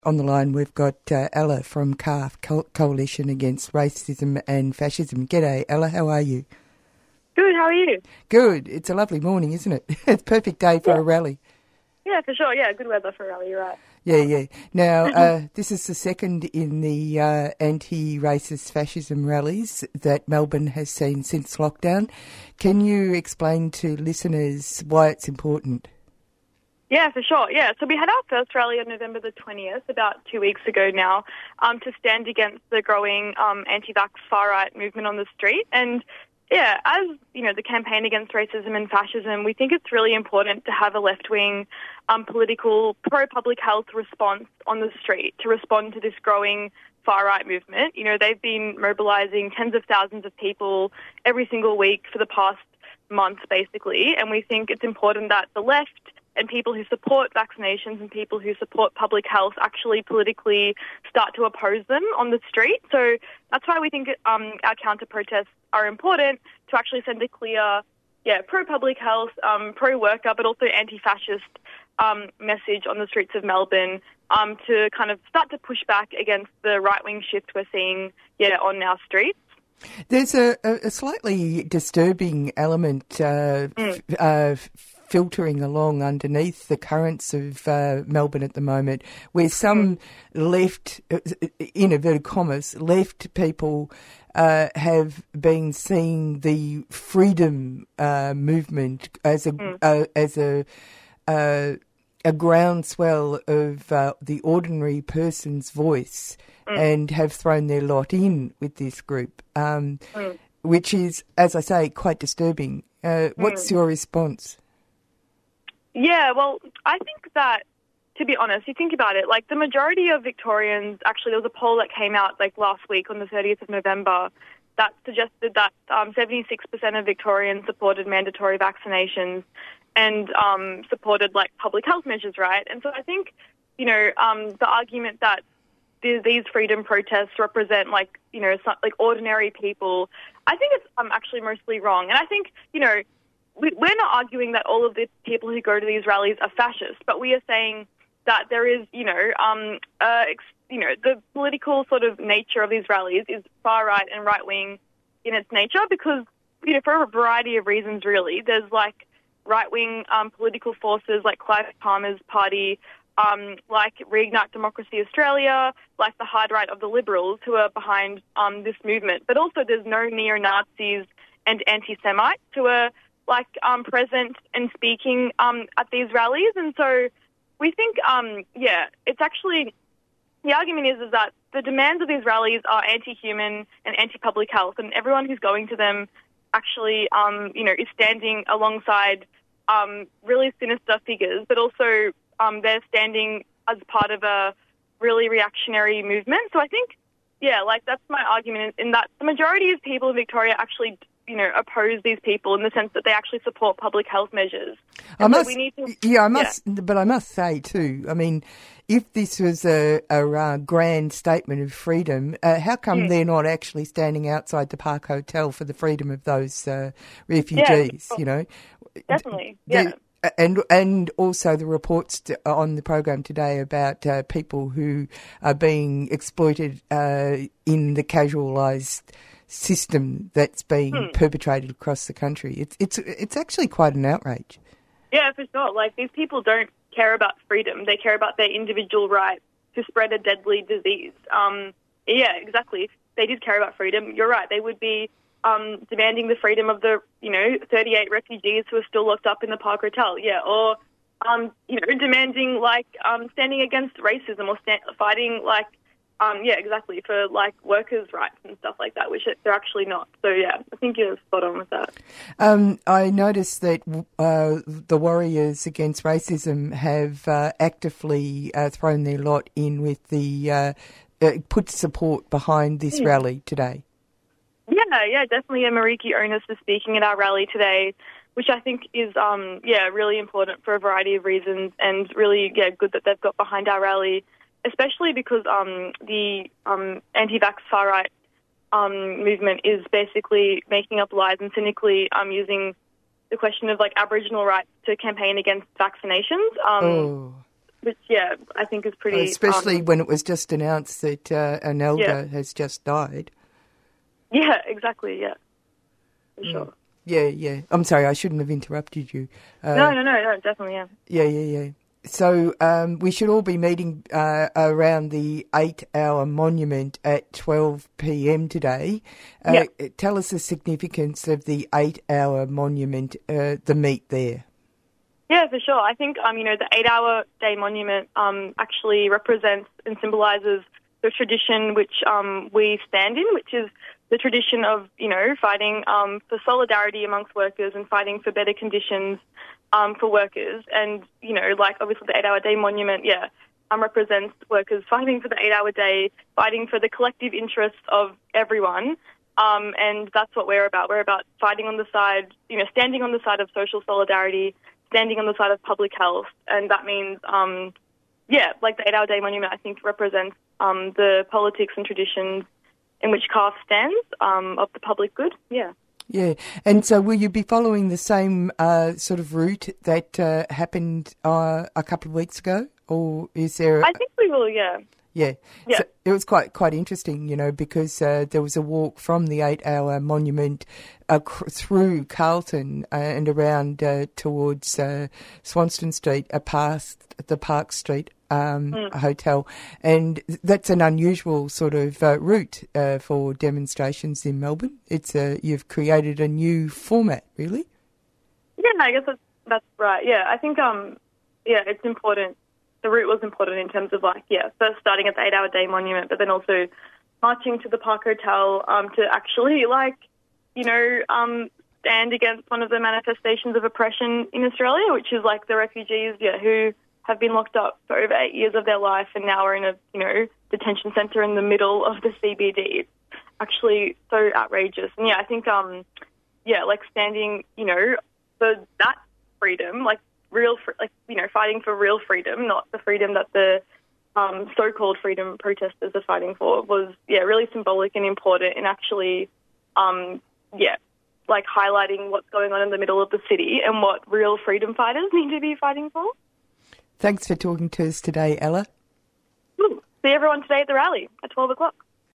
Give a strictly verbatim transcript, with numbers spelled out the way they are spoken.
On the line, we've got uh, Ella from C A F, Co- Coalition Against Racism and Fascism. G'day, Ella, how are you? Good, how are you? Good. It's a lovely morning, isn't it? It's a perfect day for yeah. a rally. Yeah, for sure. Yeah, good weather for a rally, you're right. Yeah, yeah. Now, uh, this is the second in the uh, anti-racist fascism rallies that Melbourne has seen since lockdown. Can you explain to listeners why it's important? Yeah, for sure. Yeah, so we had our first rally on November the twentieth, about two weeks ago now, um, to stand against the growing um, anti-vax far-right movement on the street. And yeah, as you know, the campaign against racism and fascism, we think it's really important to have a left-wing um, political pro-public health response on the street to respond to this growing far-right movement. You know, they've been mobilising tens of thousands of people every single week for the past month, basically, and we think it's important that the left and people who support vaccinations and people who support public health actually politically start to oppose them on the street. So that's why we think um, our counter-protests are important, to actually send a clear, yeah, pro-public health, um, pro-worker, but also anti-fascist um, message on the streets of Melbourne um, to kind of start to push back against the right-wing shift we're seeing, yeah, on our streets. There's a, a slightly disturbing element uh, Mm. f- uh, filtering along underneath the currents of uh, Melbourne at the moment, where some mm. left, in inverted commas, left people uh, have been seeing the freedom uh, movement as a mm. uh, as a uh, a groundswell of uh, the ordinary person's voice, mm. and have thrown their lot in with this group, um, mm. which is, as I say, quite disturbing. Uh, what's mm. your response? Yeah, well, I think that, to be honest, you think about it, like the majority of Victorians, actually there was a poll that came out like last week on the thirtieth of November that suggested that um, seventy-six percent of Victorians supported mandatory vaccinations and um, supported like public health measures, right? And so I think, you know, um, the argument that th- these freedom protests represent like, you know, some, like ordinary people, I think it's um, actually mostly wrong. And I think, you know, we're not arguing that all of the people who go to these rallies are fascist, but we are saying that there is, you know, um, uh, ex- you know, the political sort of nature of these rallies is far right and right wing in its nature because, you know, for a variety of reasons, really. There's like right wing um, political forces like Clive Palmer's party, um, like Reignite Democracy Australia, like the hard right of the Liberals who are behind um, this movement. But also there's no neo-Nazis and anti-Semites who are like um, present and speaking um, at these rallies. And so we think, um, yeah, it's actually, the argument is, is that the demands of these rallies are anti-human and anti-public health, and everyone who's going to them actually, um, you know, is standing alongside um, really sinister figures, but also um, they're standing as part of a really reactionary movement. So I think, yeah, like that's my argument in that the majority of people in Victoria actually, you know, oppose these people in the sense that they actually support public health measures. I must, we need to, yeah, I must, yeah. but I must say too, I mean, if this was a, a uh, grand statement of freedom, uh, how come mm. they're not actually standing outside the Park Hotel for the freedom of those uh, refugees, yeah, you know? Definitely, yeah. The, And and also the reports to, on the program today about uh, people who are being exploited uh, in the casualised system that's being hmm. perpetrated across the country. It's it's it's actually quite an outrage. Yeah, for sure. Like these people don't care about freedom; they care about their individual right to spread a deadly disease. Um, yeah, exactly. If they did care about freedom, you're right. They would be um, demanding the freedom of the you know thirty-eight refugees who are still locked up in the Park Hotel. Yeah, or um, you know demanding like um, standing against racism or stand, fighting like. Um, yeah, exactly, for, like, workers' rights and stuff like that, which they're actually not. So, yeah, I think you're spot on with that. Um, I noticed that uh, the Warriors Against Racism have uh, actively uh, thrown their lot in with the, uh, uh, put support behind this mm. rally today. Yeah, yeah, definitely. Yeah, Mariki Onus is speaking at our rally today, which I think is, um, yeah, really important for a variety of reasons and really, yeah, good that they've got behind our rally. Especially because um, the um, anti-vax far-right um, movement is basically making up lies and cynically um, using the question of like Aboriginal rights to campaign against vaccinations. Um, oh. which, yeah, I think is pretty... Especially um, when it was just announced that uh, an elder Yeah. has just died. Yeah, exactly, yeah, for Mm. sure. Yeah, yeah. I'm sorry, I shouldn't have interrupted you. Uh, No, no, no, no, definitely, yeah. Yeah, yeah, yeah. So um, we should all be meeting uh, around the eight-hour monument at twelve p.m. today. Uh, Yeah. Tell us the significance of the eight-hour monument, uh, the meet there. Yeah, for sure. I think, um, you know, the eight-hour day monument um, actually represents and symbolises the tradition which um, we stand in, which is the tradition of, you know, fighting um, for solidarity amongst workers and fighting for better conditions um, for workers. And, you know, like obviously the eight-hour day monument, yeah, um, represents workers fighting for the eight-hour day, fighting for the collective interests of everyone. Um, and that's what we're about. We're about fighting on the side, you know, standing on the side of social solidarity, standing on the side of public health. And that means, um, yeah, like the eight-hour day monument, I think, represents um, the politics and traditions in which C A F stands um, of the public good. Yeah. Yeah, and so will you be following the same uh, sort of route that uh, happened uh, a couple of weeks ago, or is there? I think we will. Yeah. Yeah, Yeah. So it was quite quite interesting, you know, because uh, there was a walk from the eight-hour monument uh, cr- through Carlton uh, and around uh, towards uh, Swanston Street, uh, past the Park Street um, Mm. hotel, and that's an unusual sort of uh, route uh, for demonstrations in Melbourne. It's a, you've created a new format, really. Yeah, I guess that's, that's right. Yeah, I think, um, yeah, it's important. The route was important in terms of, like, yeah, first starting at the eight-hour day monument, but then also marching to the Park Hotel um, to actually, like, you know, um, stand against one of the manifestations of oppression in Australia, which is, like, the refugees, yeah, who have been locked up for over eight years of their life and now are in a, you know, detention centre in the middle of the C B D. It's actually so outrageous. And, yeah, I think, um, yeah, like, standing, you know, for that freedom, like, real, fr- like, you know, fighting for real freedom, not the freedom that the um, so-called freedom protesters are fighting for, was, yeah, really symbolic and important and actually, um, yeah, like highlighting what's going on in the middle of the city and what real freedom fighters need to be fighting for. Thanks for talking to us today, Ella. See everyone today at the rally at twelve o'clock.